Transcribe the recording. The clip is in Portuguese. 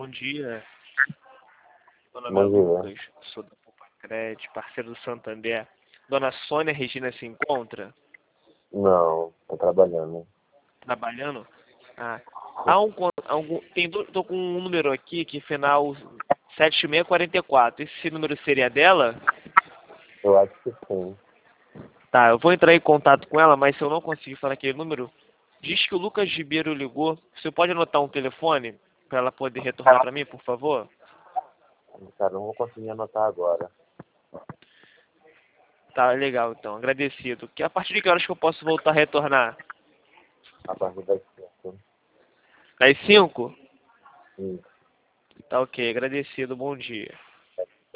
Bom dia. Meu nome é Bom dia. Lucas, sou da Poupa parceiro do Santander. Dona Sônia Regina se encontra? Não, tô trabalhando. Trabalhando? Ah, há tô com um número aqui que final 7644. Esse número seria dela? Eu acho que sim. Tá, eu vou entrar em contato com ela, mas se eu não conseguir falar aquele número, diz que o Lucas Ribeiro ligou. Você pode anotar um telefone para ela poder retornar para mim, por favor? Cara, não vou conseguir anotar agora. Tá, legal, então. Agradecido. A partir de que horas que eu posso voltar a retornar? A partir das 5. Das 5? Sim. Tá ok, agradecido. Bom dia.